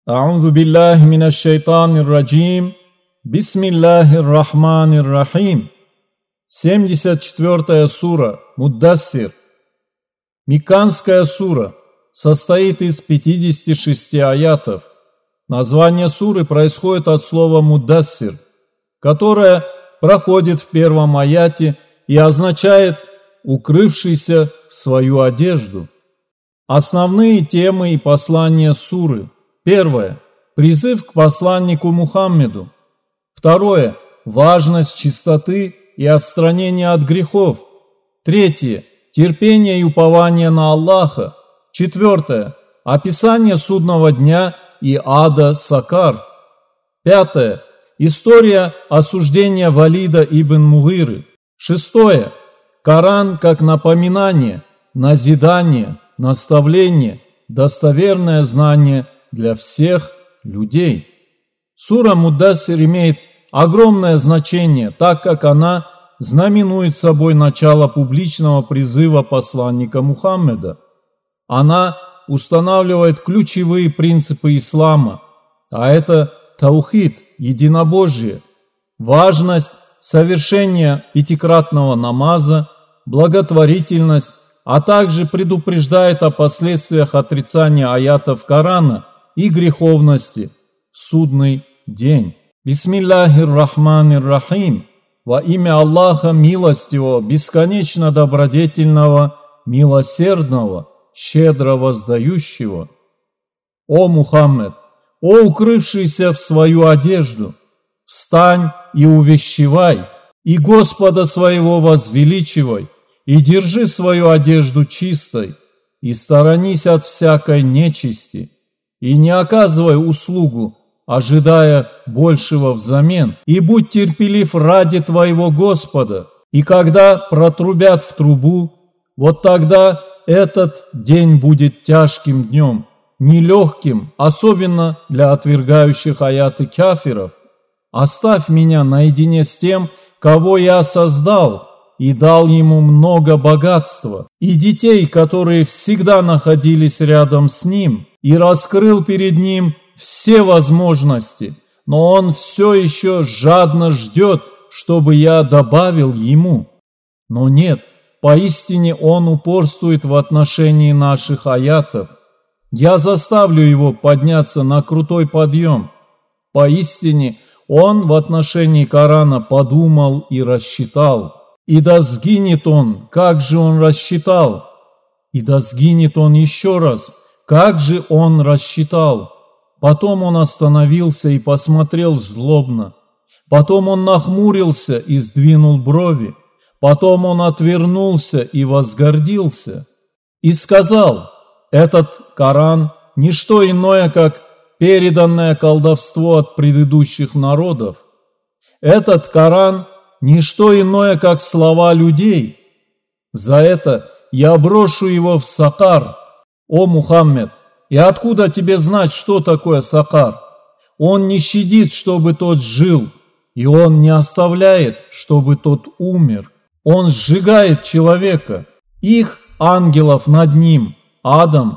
А'удзу биллахи минаш шайтанир раджим. Бисмиллахир рахманир рахим. 74-я сура Муддассир. Мекканская сура, состоит из 56 аятов. Название суры происходит от слова «муддассир», которое проходит в первом аяте и означает «укрывшийся в свою одежду». Основные темы и послания суры. Первое. Призыв к посланнику Мухаммеду. Второе. Важность чистоты и отстранения от грехов. Третье. Терпение и упование на Аллаха. Четвертое. Описание судного дня и ада Сакар. Пятое. История осуждения Валида ибн Мугиры. Шестое. Коран как напоминание, назидание, наставление, достоверное знание для всех людей. Сура Муддассир имеет огромное значение, так как она знаменует собой начало публичного призыва посланника Мухаммеда. Она устанавливает ключевые принципы ислама, а это таухид, единобожие, важность совершения пятикратного намаза, благотворительность, а также предупреждает о последствиях отрицания аятов Корана и греховности в судный день. Бисмиллахир рахманир рахим. Во имя Аллаха милостивого, бесконечно добродетельного, милосердного, щедро воздающего. О Мухаммед, о укрывшийся в свою одежду, встань и увещевай, и Господа своего возвеличивай, и держи свою одежду чистой, и сторонись от всякой нечисти, и не оказывай услугу, ожидая большего взамен, и будь терпелив ради твоего Господа, и когда протрубят в трубу, вот тогда этот день будет тяжким днем, нелегким, особенно для отвергающих аяты кафиров. Оставь меня наедине с тем, кого я создал, и дал ему много богатства, и детей, которые всегда находились рядом с ним, и раскрыл перед ним все возможности, но он все еще жадно ждет, чтобы я добавил ему. Но нет, поистине он упорствует в отношении наших аятов. Я заставлю его подняться на крутой подъем. Поистине он в отношении Корана подумал и рассчитал. И да сгинет он, как же он рассчитал. И да сгинет он еще раз, как же он рассчитал. Потом он остановился и посмотрел злобно. Потом он нахмурился и сдвинул брови. Потом он отвернулся и возгордился. И сказал: этот Коран – не что иное, как переданное колдовство от предыдущих народов. Этот Коран – не что иное, как слова людей. За это я брошу его в Сакар. О Мухаммед, и откуда тебе знать, что такое Сакар? Он не щадит, чтобы тот жил, и он не оставляет, чтобы тот умер. Он сжигает человека, их ангелов над ним, Адам,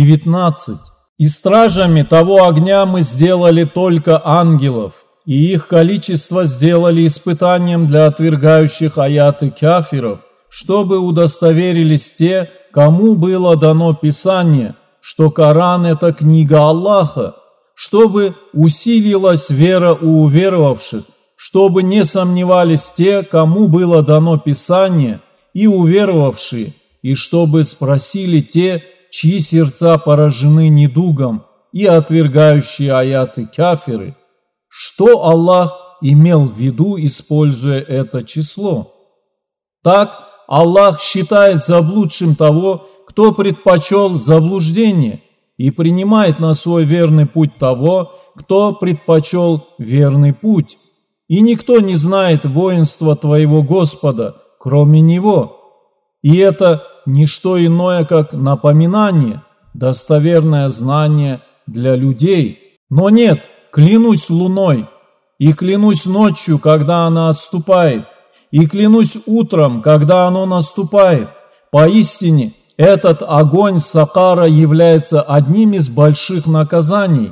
19. И стражами того огня мы сделали только ангелов, и их количество сделали испытанием для отвергающих аяты кафиров, чтобы удостоверились те, кому было дано Писание, что Коран – это книга Аллаха, чтобы усилилась вера у уверовавших, чтобы не сомневались те, кому было дано Писание, и уверовавшие, и чтобы спросили те, чьи сердца поражены недугом, и отвергающие аяты кафиры, что Аллах имел в виду, используя это число. Так Аллах считает заблудшим того, кто предпочел заблуждение, и принимает на свой верный путь того, кто предпочел верный путь. И никто не знает воинства твоего Господа, кроме Него. И это не что иное, как напоминание, достоверное знание для людей. Но нет, клянусь луной, и клянусь ночью, когда она отступает, и клянусь утром, когда оно наступает. Поистине, этот огонь Сакара является одним из больших наказаний,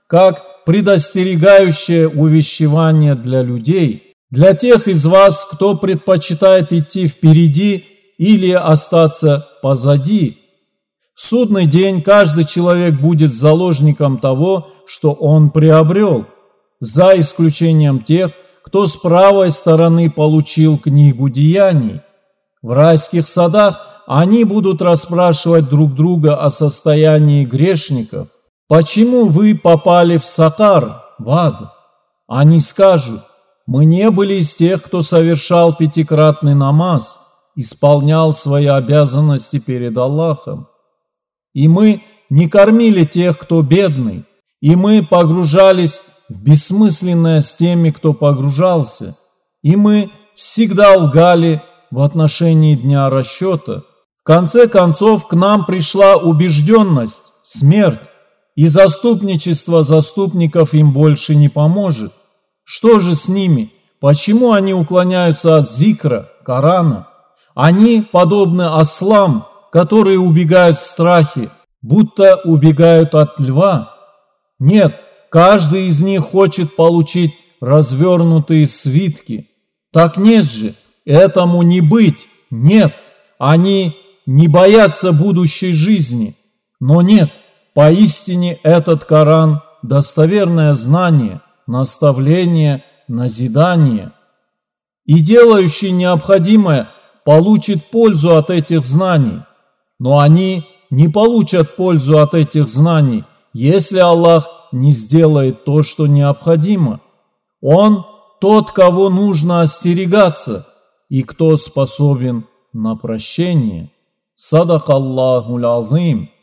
как предостерегающее увещевание для людей, для тех из вас, кто предпочитает идти впереди или остаться позади. В судный день каждый человек будет заложником того, что он приобрел, за исключением тех, кто с правой стороны получил книгу деяний. В райских садах они будут расспрашивать друг друга о состоянии грешников. «Почему вы попали в Сакар, в ад?» Они скажут: «Мы не были из тех, кто совершал пятикратный намаз, исполнял свои обязанности перед Аллахом. И мы не кормили тех, кто бедный, и мы погружались в бессмысленное с теми, кто погружался, и мы всегда лгали в отношении дня расчета. В конце концов, к нам пришла убежденность, смерть, и заступничество заступников им больше не поможет. Что же с ними? Почему они уклоняются от зикра, Корана? Они подобны ослам, которые убегают в страхе, будто убегают от льва. Нет, каждый из них хочет получить развернутые свитки. Так нет же, этому не быть, нет. Они не боятся будущей жизни. Но нет, поистине этот Коран – достоверное знание, наставление, назидание. И делающий необходимое получит пользу от этих знаний. Но они не получат пользу от этих знаний, если Аллах не сделает то, что необходимо. Он тот, кого нужно остерегаться, и кто способен на прощение. Садак Аллахул Азим.